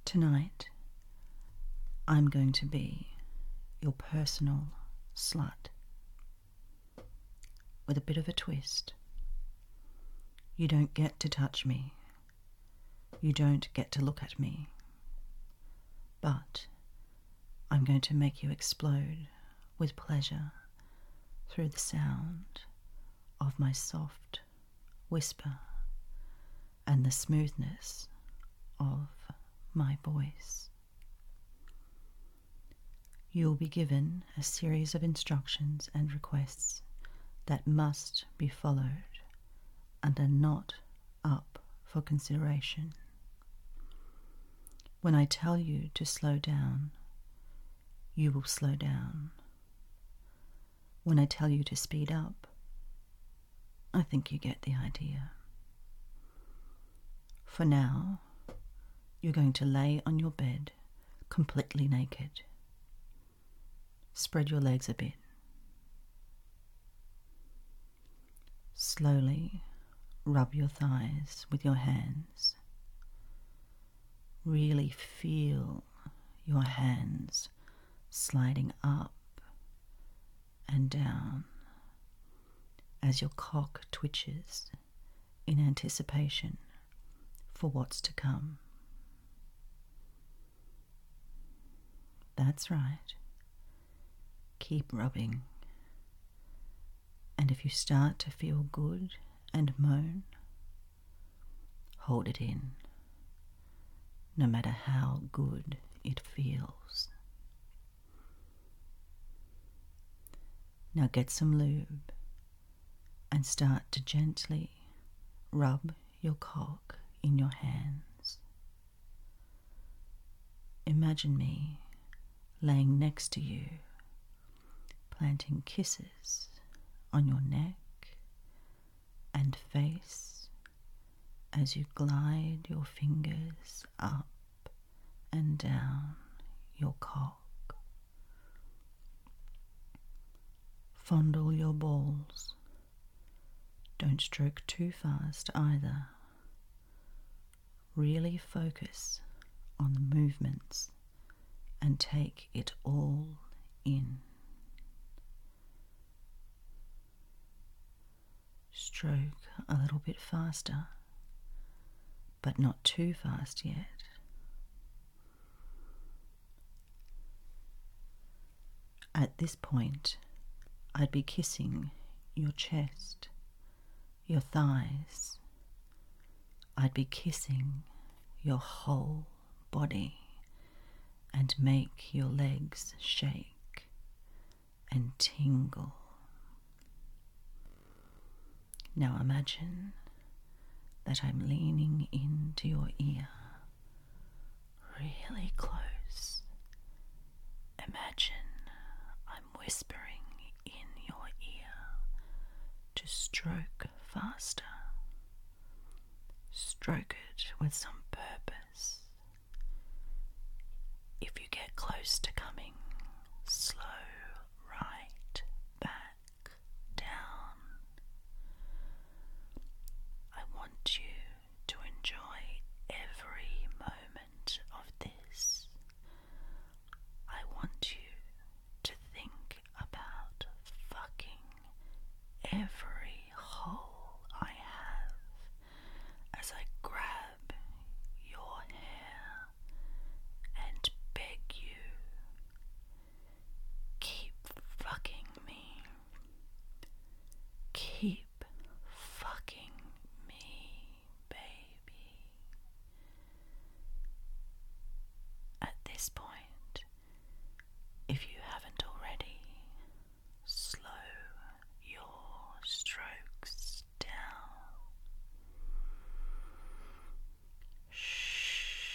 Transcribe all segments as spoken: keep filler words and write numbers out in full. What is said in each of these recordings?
Tonight, I'm going to be your personal slut. With a bit of a twist. You don't get to touch me. You don't get to look at me. But I'm going to make you explode with pleasure through the sound of my soft whisper and the smoothness of my voice. You'll be given a series of instructions and requests that must be followed and are not up for consideration. When I tell you to slow down, you will slow down. When I tell you to speed up, I think you get the idea. For now, you're going to lay on your bed completely naked. Spread your legs a bit. Slowly rub your thighs with your hands. Really feel your hands sliding up and down as your cock twitches in anticipation for what's to come. That's right. Keep rubbing. And if you start to feel good and moan, hold it in, no matter how good it feels. Now get some lube and start to gently rub your cock in your hands. Imagine me laying next to you, planting kisses on your neck and face as you glide your fingers up and down your cock. Fondle your balls. Don't stroke too fast either. Really focus on the movements and take it all in. Stroke a little bit faster, but not too fast yet. At this point, I'd be kissing your chest, your thighs. I'd be kissing your whole body and make your legs shake and tingle. Now imagine that I'm leaning into your ear, really close. Imagine I'm whispering in your ear to stroke faster. Stroke it with some purpose. If you get close to coming, slow right back down. I want you to enjoy every moment of this. I want you to think about fucking every hole I have as I grab your hair and beg you, keep fucking me. Keep fucking me, baby. At this point, if you haven't already, slow your strokes down. Shh.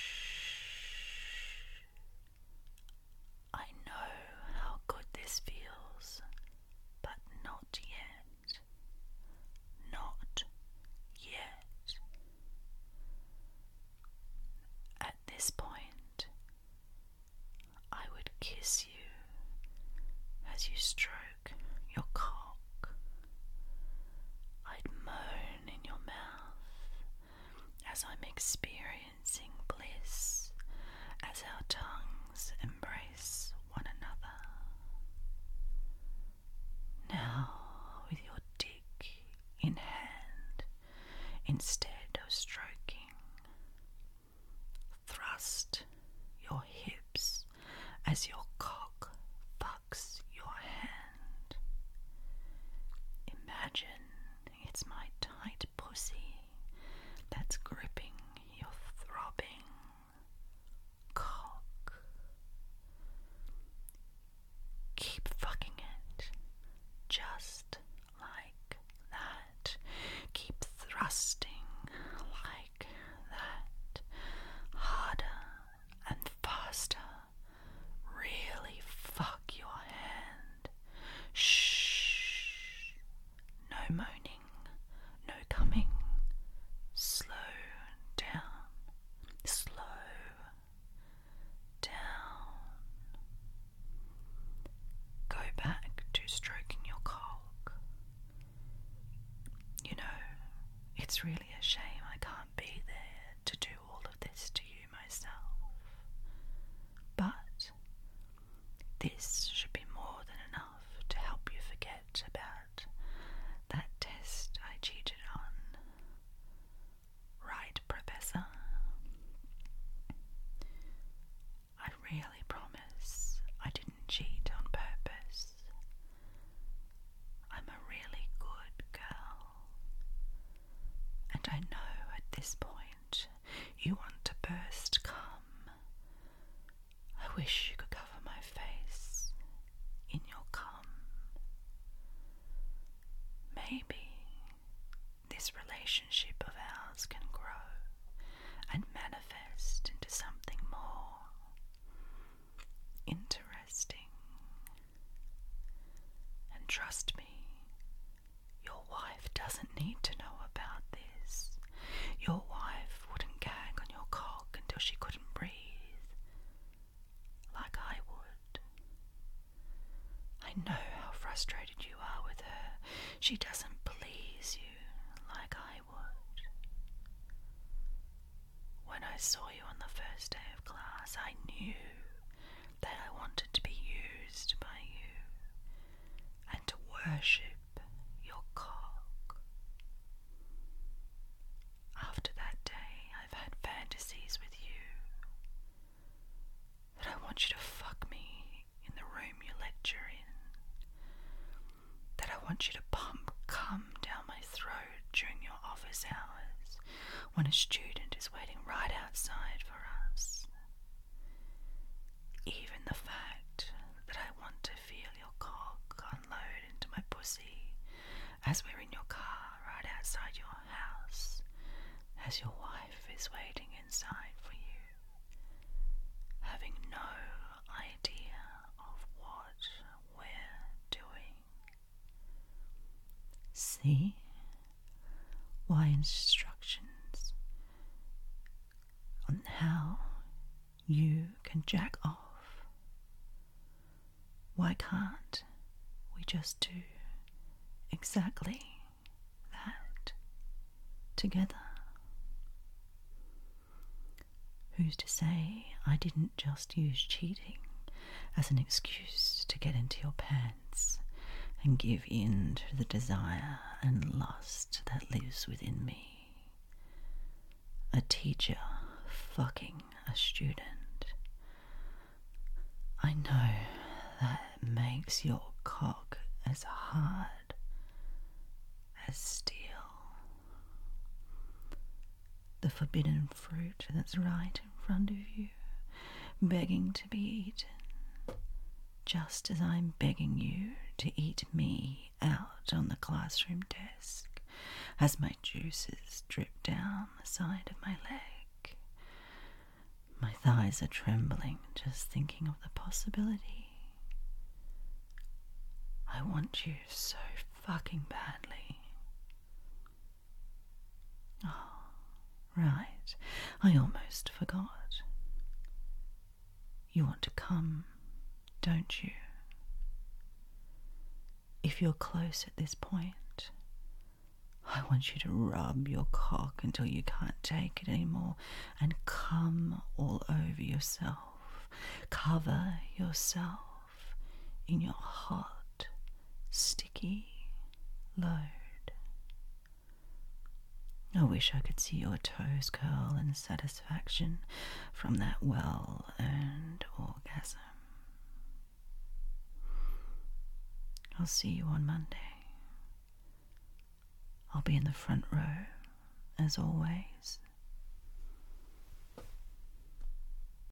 I know how good this feels, but not yet. Not yet. At this point, I would kiss you as you stroke your cock. I'd moan in your mouth as I'm experiencing bliss instead of stroking. Thrust your hips as your cock fucks your hand. Imagine it's my tight pussy that's gripping your throbbing cock. Keep fucking it, just like that. Keep thrusting like that. Harder and faster. Really fuck your hand. Shh. No moaning, no coming. Slow down, slow down. Go back to stroking your cock. You know, it's really a shame I can't be there to do all of this to you myself. But this should be more than enough to help you forget about that test I cheated on. Right, Professor? I really promise I didn't cheat on purpose. I'm a really good girl. And I know at this point you want to burst cum. I wish you could cover my face in your cum. Maybe this relationship of ours can grow and manifest into something more interesting. And trust me, your wife doesn't need to know about this. Your wife wouldn't gag on your cock until she couldn't breathe, like I would. I know how frustrated you are with her. She doesn't please you like I would. When I saw you on the first day of class, I knew that I wanted to be used by you and to worship your cock. After that day, I've had fantasies with you that I want you to fuck me in the room you lecture in, that I want you to pump cum down my throat during your office hours when a student is waiting right outside for us. Even the fact that I want to feel your cock unload into my pussy as we're in your car right outside your house, as your wife is waiting inside for you, having no idea of what we're doing. See? Why instructions on how you can jack off. Why can't we just do exactly that together? Who's to say I didn't just use cheating as an excuse to get into your pants and give in to the desire and lust that lives within me? A teacher fucking a student. I know that makes your cock as hard as steel. The forbidden fruit that's right in front of you, begging to be eaten, just as I'm begging you to eat me out on the classroom desk as my juices drip down the side of my leg. My thighs are trembling just thinking of the possibility. I want you so fucking badly. Oh, right, I almost forgot. You want to come, don't you? If you're close at this point, I want you to rub your cock until you can't take it anymore and come all over yourself. Cover yourself in your hot, sticky load. I wish I could see your toes curl in satisfaction from that well-earned orgasm. I'll see you on Monday. I'll be in the front row, as always.